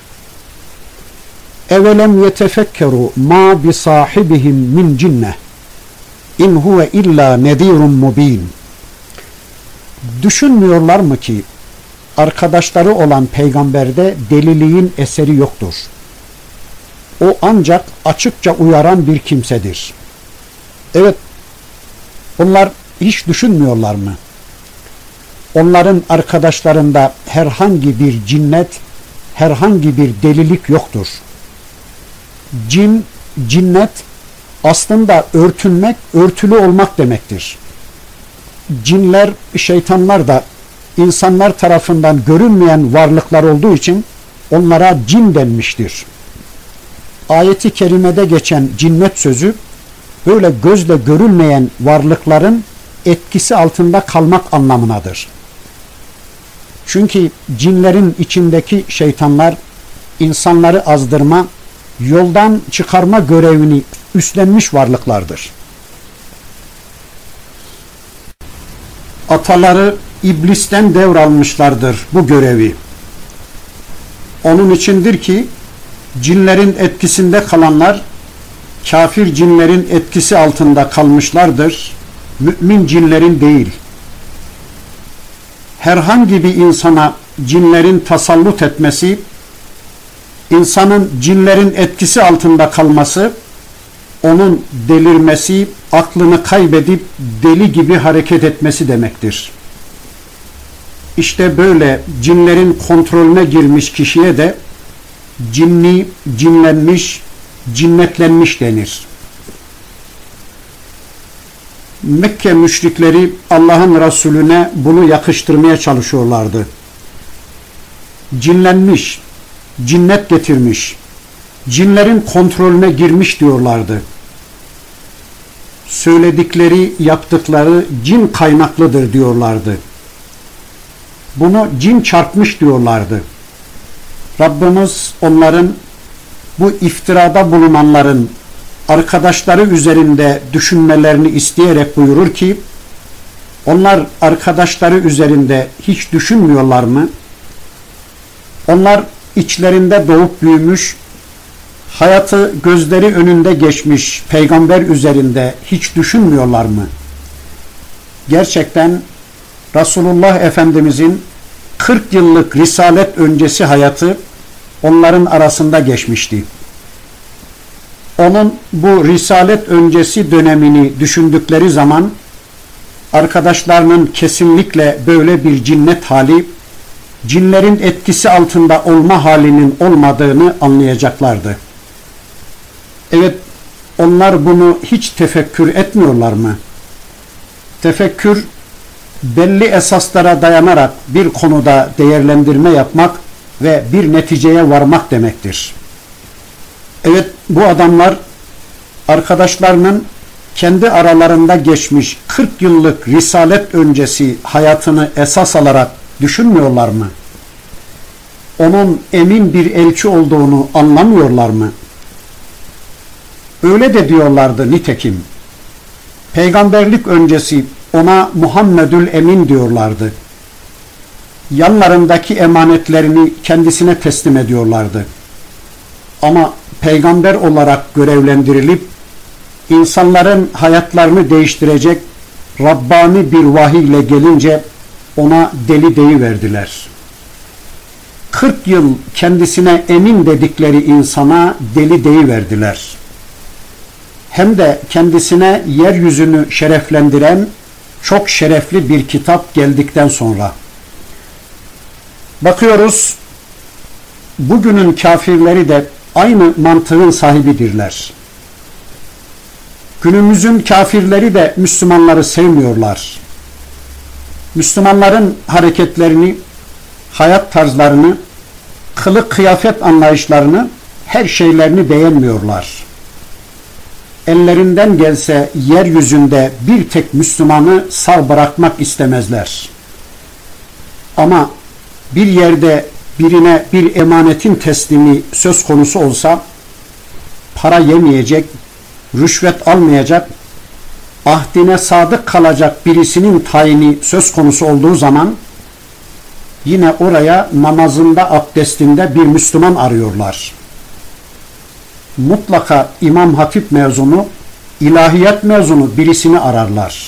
Evelem yetefekkeru ma bi sahibihim min cinne in huve illa nedirun mubin. Düşünmüyorlar mı ki arkadaşları olan peygamberde deliliğin eseri yoktur. O ancak açıkça uyaran bir kimsedir. Evet, onlar hiç düşünmüyorlar mı? Onların arkadaşlarında herhangi bir cinnet, herhangi bir delilik yoktur. Cin, cinnet aslında örtünmek, örtülü olmak demektir. Cinler, şeytanlar da insanlar tarafından görünmeyen varlıklar olduğu için onlara cin denmiştir. Ayeti kerimede geçen cinnet sözü böyle gözle görülmeyen varlıkların etkisi altında kalmak anlamındadır. Çünkü cinlerin içindeki şeytanlar insanları azdırma, yoldan çıkarma görevini üstlenmiş varlıklardır. Ataları iblisten devralmışlardır bu görevi. Onun içindir ki cinlerin etkisinde kalanlar kafir cinlerin etkisi altında kalmışlardır. Mümin cinlerin değil. Herhangi bir insana cinlerin tasallut etmesi, insanın cinlerin etkisi altında kalması, onun delirmesi, aklını kaybedip deli gibi hareket etmesi demektir. İşte böyle cinlerin kontrolüne girmiş kişiye de cinni, cinlenmiş, cinnetlenmiş denir. Mekke müşrikleri Allah'ın Resulüne bunu yakıştırmaya çalışıyorlardı. Cinlenmiş, cinnet getirmiş, cinlerin kontrolüne girmiş diyorlardı. Söyledikleri, yaptıkları cin kaynaklıdır diyorlardı. Bunu cin çarpmış diyorlardı. Rabbimiz onların, bu iftirada bulunanların arkadaşları üzerinde düşünmelerini isteyerek buyurur ki, onlar arkadaşları üzerinde hiç düşünmüyorlar mı? Onlar içlerinde doğup büyümüş, hayatı gözleri önünde geçmiş peygamber üzerinde hiç düşünmüyorlar mı? Gerçekten Resulullah Efendimizin kırk yıllık risalet öncesi hayatı onların arasında geçmişti. Onun bu risalet öncesi dönemini düşündükleri zaman arkadaşlarının kesinlikle böyle bir cinnet hali, cinlerin etkisi altında olma halinin olmadığını anlayacaklardı. Evet, onlar bunu hiç tefekkür etmiyorlar mı? Tefekkür, belli esaslara dayanarak bir konuda değerlendirme yapmak ve bir neticeye varmak demektir. Evet, bu adamlar arkadaşlarının kendi aralarında geçmiş kırk yıllık risalet öncesi hayatını esas alarak düşünmüyorlar mı? Onun emin bir elçi olduğunu anlamıyorlar mı? Öyle de diyorlardı nitekim. Peygamberlik öncesi ona Muhammedül Emin diyorlardı. Yanlarındaki emanetlerini kendisine teslim ediyorlardı. Ama peygamber olarak görevlendirilip insanların hayatlarını değiştirecek Rabbani bir vahiy ile gelince ona deli deyiverdiler. kırk yıl kendisine emin dedikleri insana deli deyiverdiler. Hem de kendisine yeryüzünü şereflendiren çok şerefli bir kitap geldikten sonra. Bakıyoruz, bugünün kafirleri de aynı mantığın sahibidirler. Günümüzün kafirleri de Müslümanları sevmiyorlar. Müslümanların hareketlerini, hayat tarzlarını, kılık kıyafet anlayışlarını, her şeylerini beğenmiyorlar. ellerinden gelse yeryüzünde bir tek Müslümanı sağ bırakmak istemezler. Ama bir yerde birine bir emanetin teslimi söz konusu olsa, para yemeyecek, rüşvet almayacak, ahdine sadık kalacak birisinin tayini söz konusu olduğu zaman, yine oraya namazında, abdestinde bir Müslüman arıyorlar. Mutlaka İmam Hatip mezunu, ilahiyat mezunu birisini ararlar.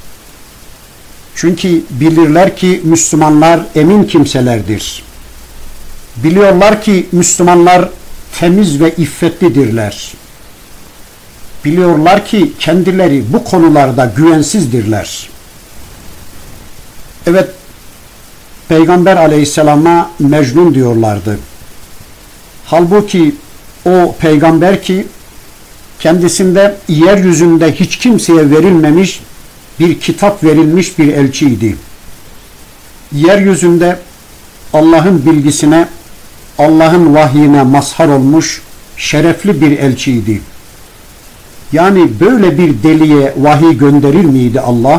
Çünkü bilirler ki Müslümanlar emin kimselerdir. Biliyorlar ki Müslümanlar temiz ve iffetlidirler. Biliyorlar ki kendileri bu konularda güvensizdirler. Evet, Peygamber aleyhisselama Mecnun diyorlardı. Halbuki o peygamber ki kendisinde yeryüzünde hiç kimseye verilmemiş bir kitap verilmiş bir elçiydi. Yeryüzünde Allah'ın bilgisine, Allah'ın vahyine mazhar olmuş şerefli bir elçiydi. Yani böyle bir deliye vahiy gönderir miydi Allah?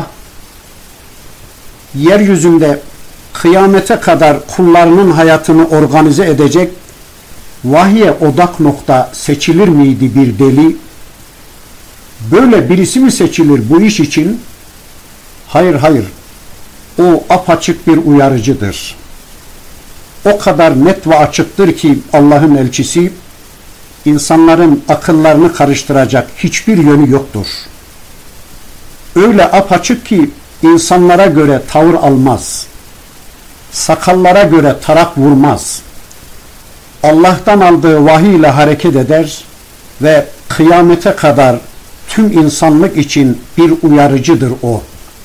Yeryüzünde kıyamete kadar kullarının hayatını organize edecek, vahye odak nokta seçilir miydi bir deli? Böyle birisi mi seçilir bu iş için? Hayır, hayır. O apaçık bir uyarıcıdır. O kadar net ve açıktır ki Allah'ın elçisi, insanların akıllarını karıştıracak hiçbir yönü yoktur. Öyle apaçık ki insanlara göre tavır almaz. Sakallara göre tarak vurmaz. Allah'tan aldığı vahiy ile hareket eder ve kıyamete kadar tüm insanlık için bir uyarıcıdır o.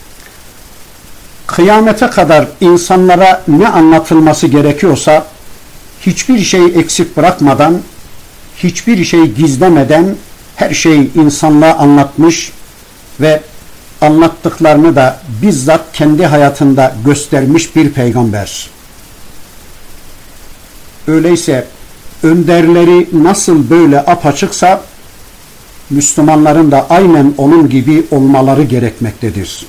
Kıyamete kadar insanlara ne anlatılması gerekiyorsa hiçbir şey eksik bırakmadan, hiçbir şey gizlemeden her şeyi insanlığa anlatmış ve anlattıklarını da bizzat kendi hayatında göstermiş bir peygamber. Öyleyse önderleri nasıl böyle apaçıksa Müslümanların da aynen onun gibi olmaları gerekmektedir.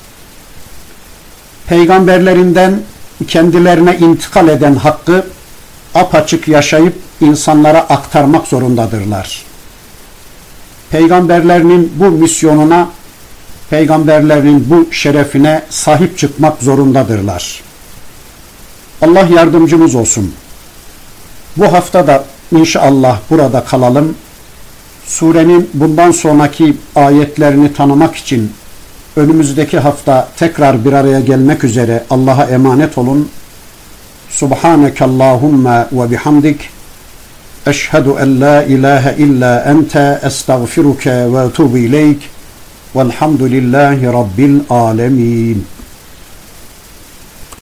Peygamberlerinden kendilerine intikal eden hakkı apaçık yaşayıp insanlara aktarmak zorundadırlar. Peygamberlerinin bu misyonuna, peygamberlerinin bu şerefine sahip çıkmak zorundadırlar. Allah yardımcımız olsun. Bu hafta da inşallah burada kalalım. Surenin bundan sonraki ayetlerini tanımak için önümüzdeki hafta tekrar bir araya gelmek üzere Allah'a emanet olun. Subhaneke Allahumma ve bihamdik. Eşhedü en la ilahe illa ente estağfiruke ve etubu ileyk. Velhamdülillahi Rabbil alemin.